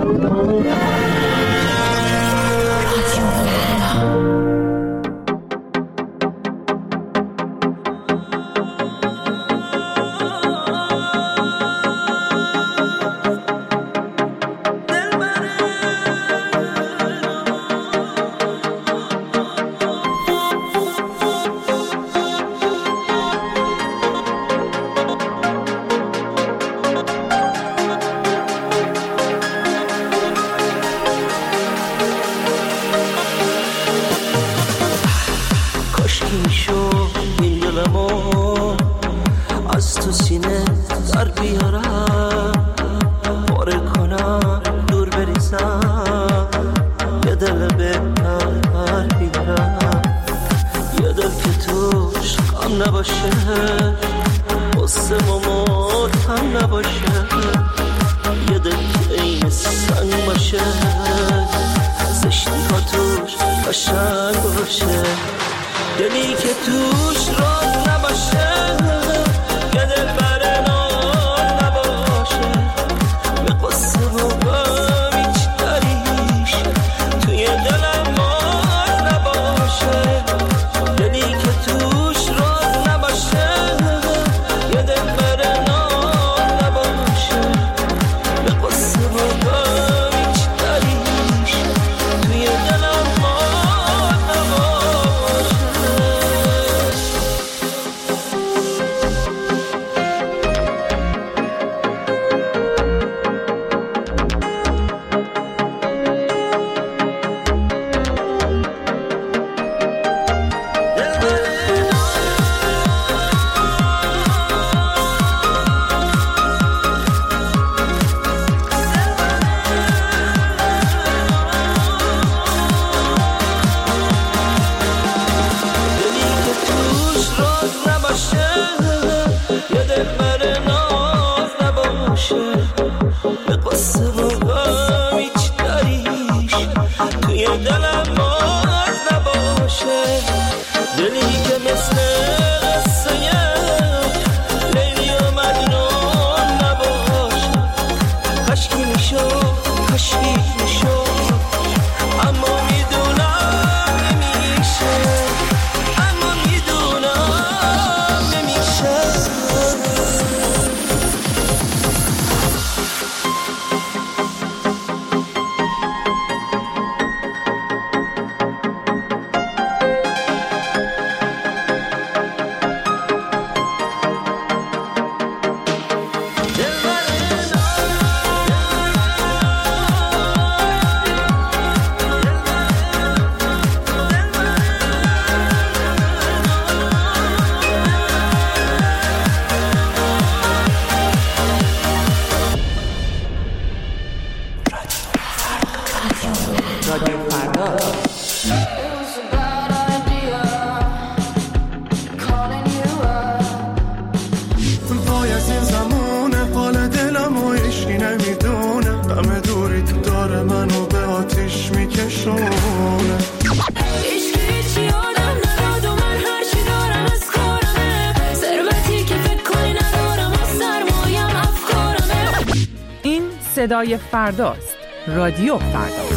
صدای فرداست. رادیو فردا.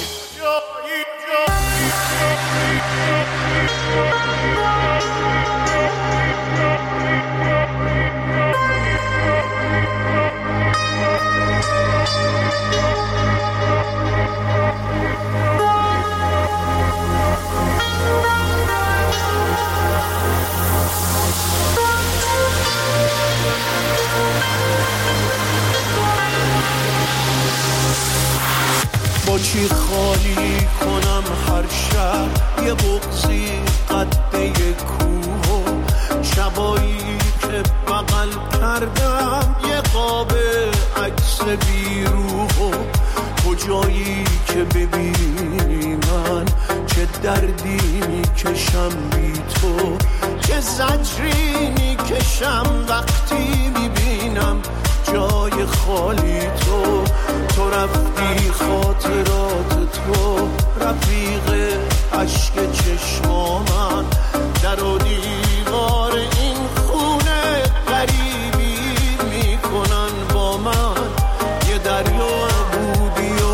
با چی خالی کنم هر شب یه بغضی قده کوه و شبایی که بغل کردم یه قاب عکس بیروح و کجایی که ببینی من چه دردی میکشم بی تو، چه زجری میکشم وقتی میبینم جای خالی تو. تو رفتی خاطرات تو رفیق عشق چشما من، در و دیوار این خونه غریبی میکنن با من. یه دریا بودی و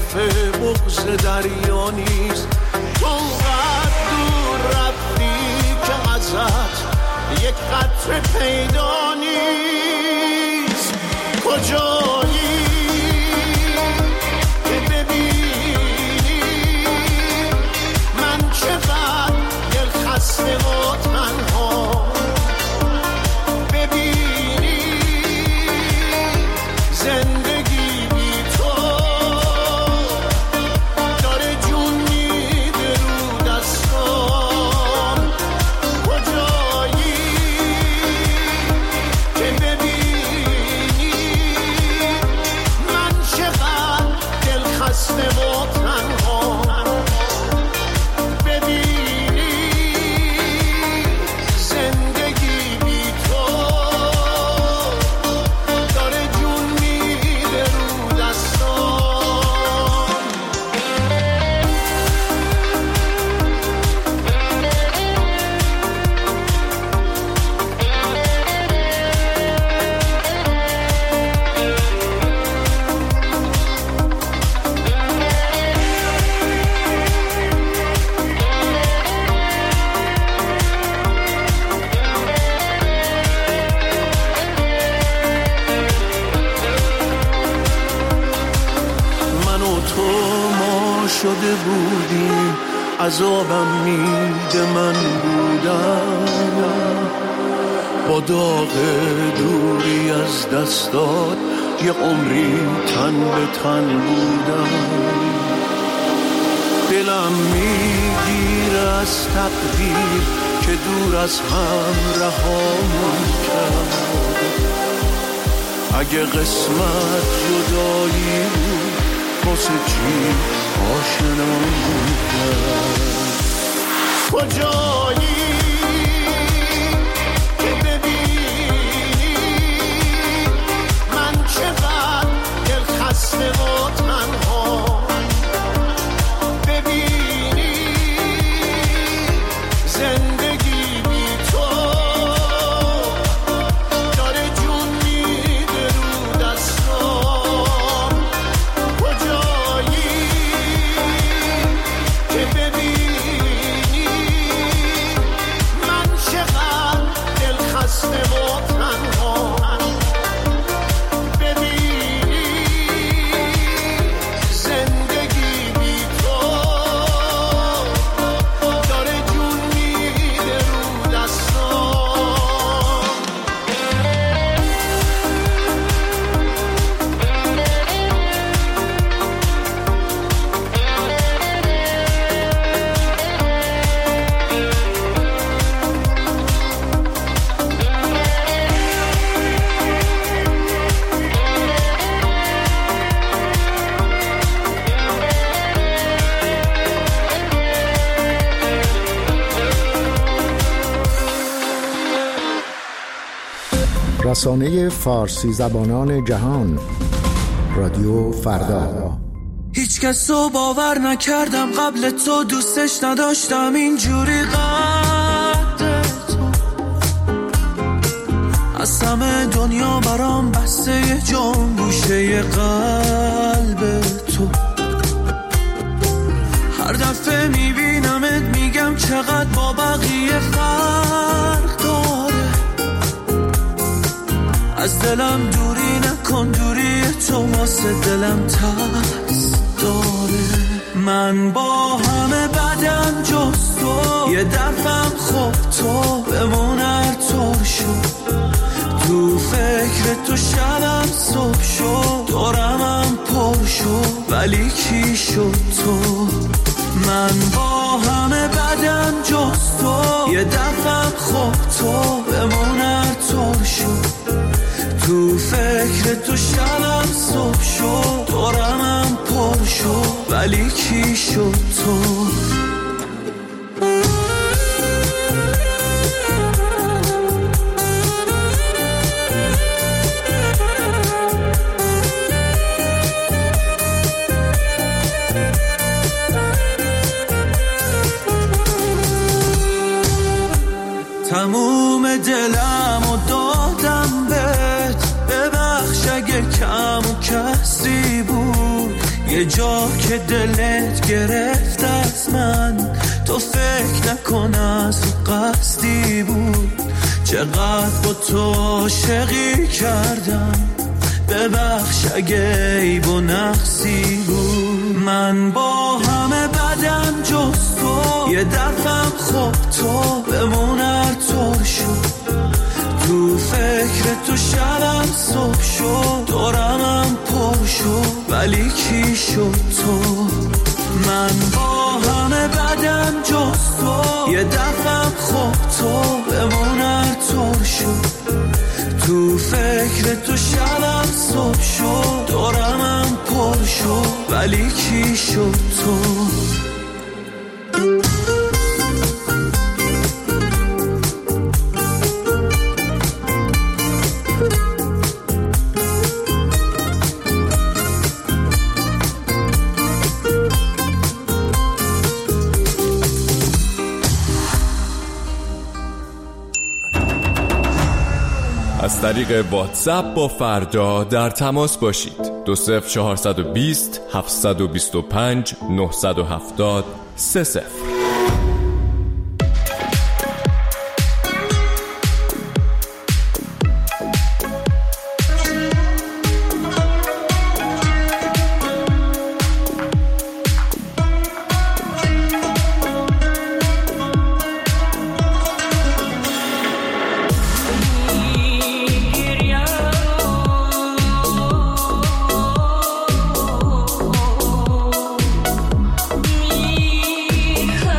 دفعه بغض دریا نیست. تو اونقدر دور رفتی که ازت یک قطره پیدا نیست. کجایی که ببینی من چقدر دل خسته و تنها، ببینی زندگی بی تو داره جون میده رو دستام. کجایی که ببینی من چقدر دل خسته و تنها، ببینی زندگی بی تو داره جون میده رو دستام. من و تو ما شده بودیم، عذابم میده من بودم، با داغ دوری از دستات یه عمری تن به تن بودم. دلم میگیره از تقدیر که دور از هم رهامون کرد. اگه قسمت جدایی بود واسه چی آشنامون کرد. کجایی که ببینی من چقدر دل خسته و تنها، ببینی زندگی بی تو داره جون میده رو دستام. کجایی که ببینی من چقدر دل خسته و تنها، ببینی زندگی بی تو داره جون میده رو دستام. رسانه فارسی زبانان جهان، رادیو فردا. هیچ کس رو باور نکردم قبل تو، دوستش نداشتم اینجوری قد تو. از همه دنیا برام بسته یه جام گوشه قلب تو. هر دفعه میبینمت میگم چقدر با بقیه فرق داره. از دلم دوری نکن، دوری تو واسه دلم ترس داره. من با همه بدم جز تو، یه دفعم خوب تو بمون هر طور شد. تو فکر تو شبم صبح شد، دورمم پر شد ولی کی شد تو. من با همه بدم جز تو، یه دفعم خوب تو بمون هر طور شد. تو فکر تو شبم صبح شد، دورمم پر شد ولی کی شد تو. تموم دلم و دادم بهت، ببخش اگه کم و کسی بود. یه یه جا که دلت گرفت از من، تو فکر نکن از قصدی بود. چقدر با تو عاشقی کردم، ببخش اگه عیب و نقصی بود. من با همه بدم جز تو، یه دفعم خب تو بمون هر طور شد. تو فکر تو شبم صبح شد، دورمم پر شد ولی کی شد تو. من با همه بدم جز تو، یه دفعم خب تو بمون هر طور شد. تو فکر تو شبم صبح شد، دورمم پر شد ولی کی شد تو. از طریق واتساپ با فردا در تماس باشید. 20420 725 970 30. Huh.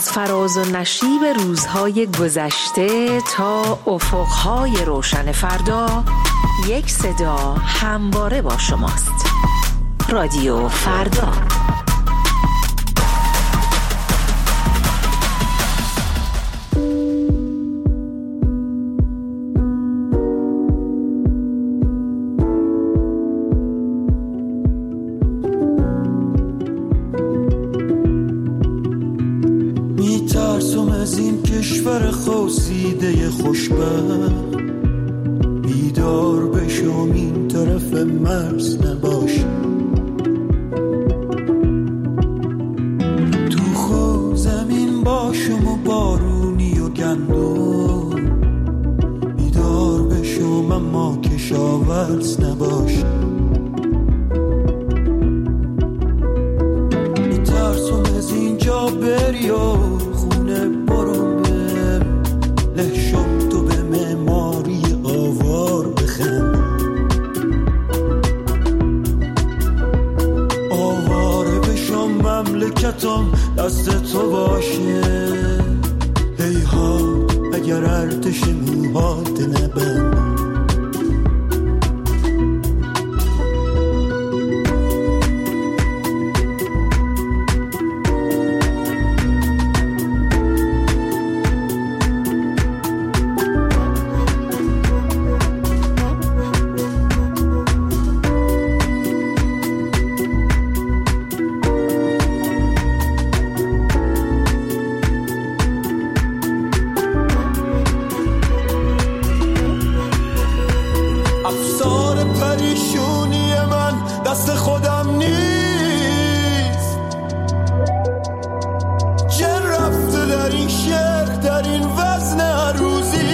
فراز و نشیب روزهای گذشته تا افقهای روشن فردا، یک صدا همواره با شماست. رادیو فردا. کشور خواسیده خوشبخت، بیدار بشم این طرف مرز نباش. تو خود زمین باشم و بارونی و گندم، بیدار بشم اما کشاورز نباش. میترسم از اینجا بری و خونه برم، لحشم تو به معماری آوار بخند. آواره بشم مملکتم دست تو باشه، هیها اگر ارتش موهات نبند. دست خودم نیست، چه رفته در این شعر، در این وزن عروضی.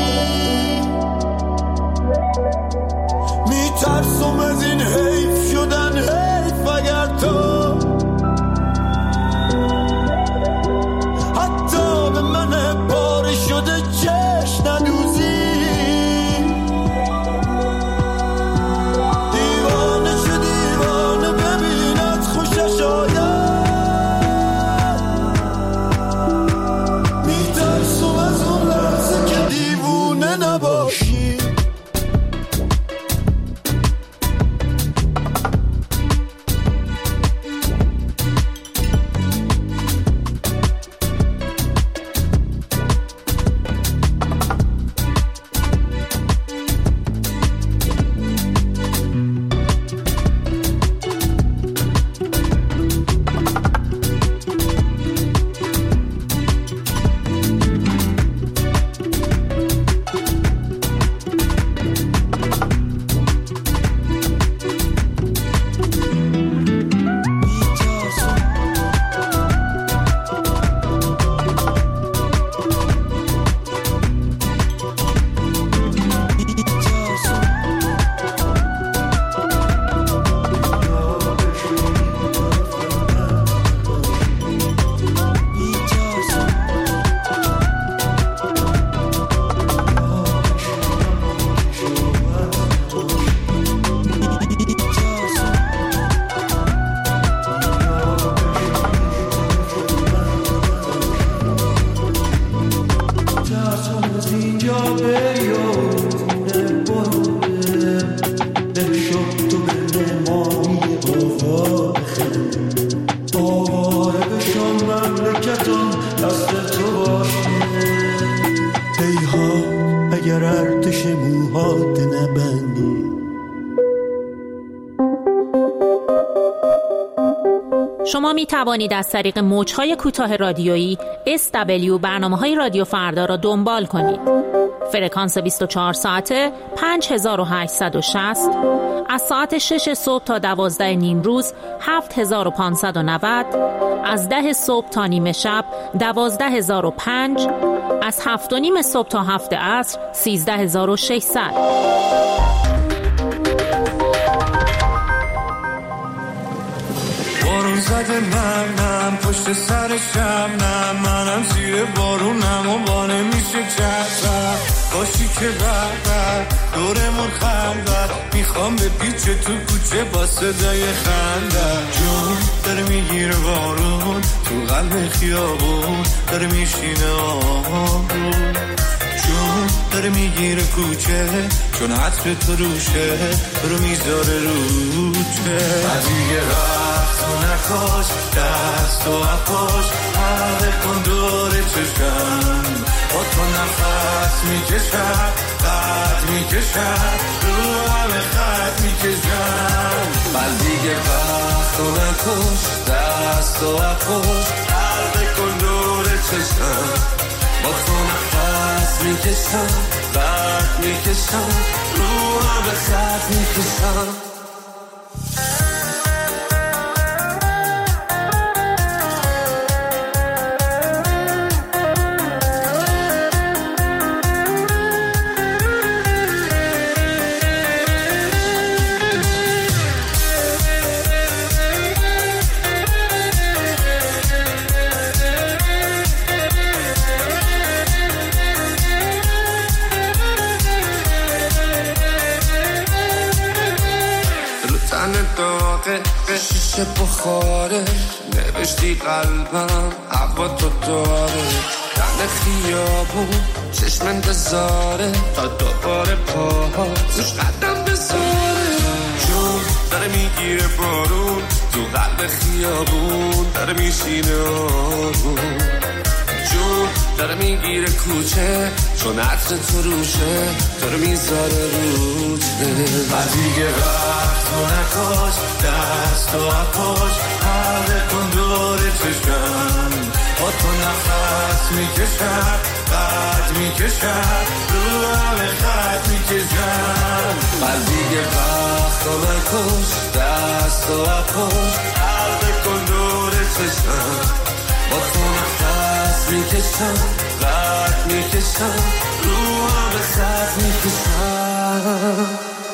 میترسم از این حیف شدن، حیف اگر تو حتی به من پاره شده چشم ندوزی. شما می توانید از طریق موج‌های کوتاه رادیویی SW برنامه‌های رادیو فردا را دنبال کنید. فرکانس 24 ساعته 5860، از ساعت 6 صبح تا 12 نیم روز 7590، از 10 صبح تا نیمه شب 12005، از 7 و نیم صبح تا 7 عصر 13600. بارون زده منم پشت سرشم، نه منم زیر بارونم و با نمیشه چرسم. باشی که بهتر دورمون خندد، میخوام به پیچه تو کوچه با صدای خندد. جون داره میگیره بارون تو قلب خیابون، داره میشینه آروم. جون داره میگیره کوچه چون عطر تو روشه، تو رو میذاره روچه. دیگه وقت و نکاش دست و اپاش، حلقه کن دور چشم با تو نفس میکشم، قد میکشم رو همه خط میکشم. دیگه وقت و نکاش دست و اپاش، حلقه کن دور چشم با تو نفس میکشم، قد میکشم رو همه خط میکشم. شیشه بخاره نوشتی قلبم هوا تو داره، دن خیابون چشم انتظاره تا دوباره پاها روش قدم بذاره. جون داره میگیره بارون تو قلب خیابون، داره میشینه آروم. جون داره میگیره کوچه چون عطر تو روشه، تو رو میذاره روچه. دیگه وقت و نکاش دست و اپاش، حلقه کن دور چشم با تو نفس میکشم، قد میکشم رو همه خط میکشم. دیگه وقت و نکاش دست و اپاش، حلقه کن دور چشم با تو نفس میکشم، قد میکشم رو همه خط میکشم.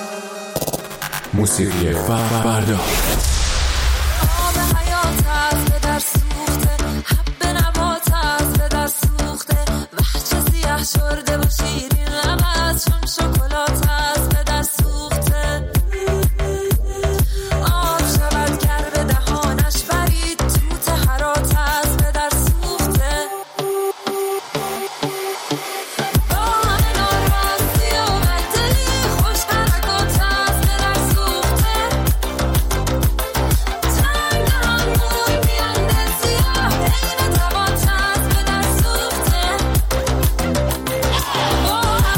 موسیقی فردا. آب حیات از به در سوخته، حب نبات از به در سوخته، وحچه سیاه شرده و شیرین لبت چون شکلات از به در سوخته. آب شود گر به دهانش برید تو تهرات از به در سوخته. با همه ناراستی و بددلی خوش حرکات از به در سوخته. تنگران موی میانده سیاه عین دوات از به در سوخته. با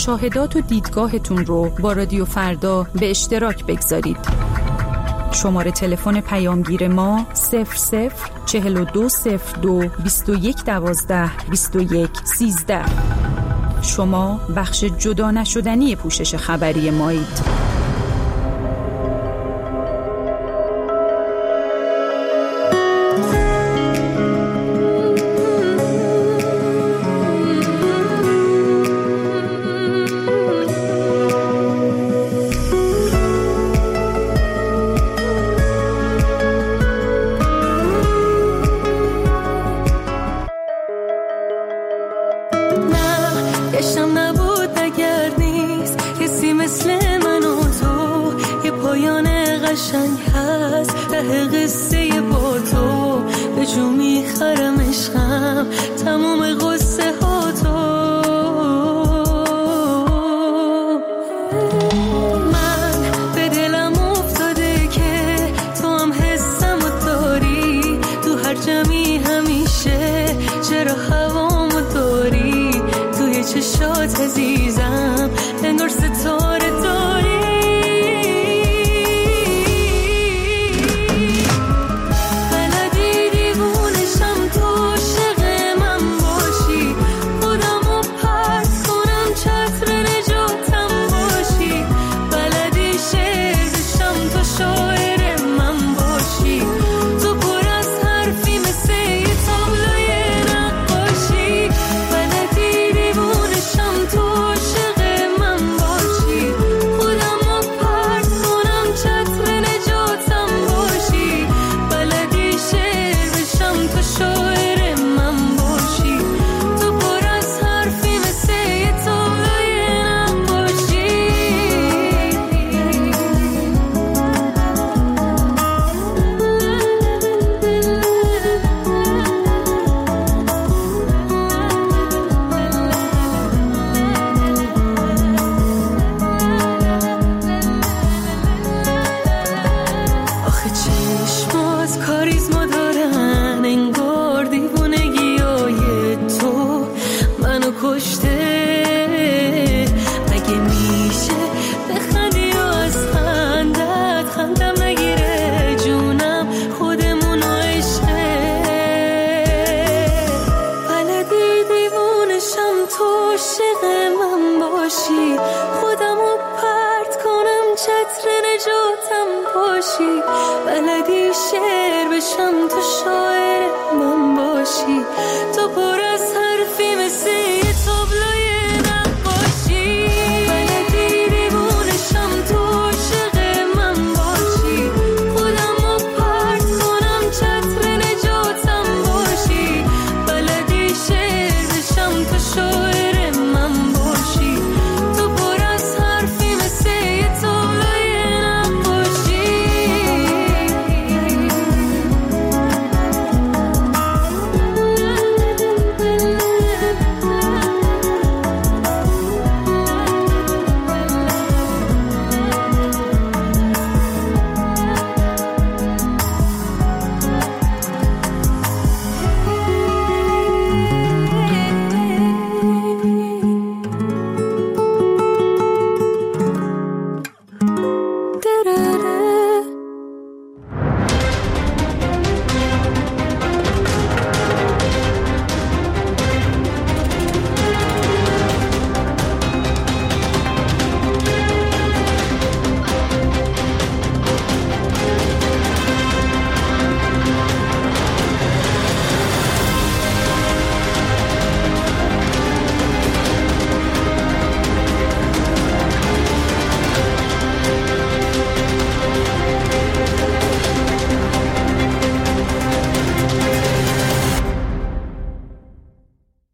مشاهدات و دیدگاهتون رو با رادیو فردا به اشتراک بگذارید. شماره تلفن پیامگیر ما 004202 2112 2113. شما بخش جدا نشدنی پوشش خبری مایید. بلدی شعر بشم تو شاعر من باشی تو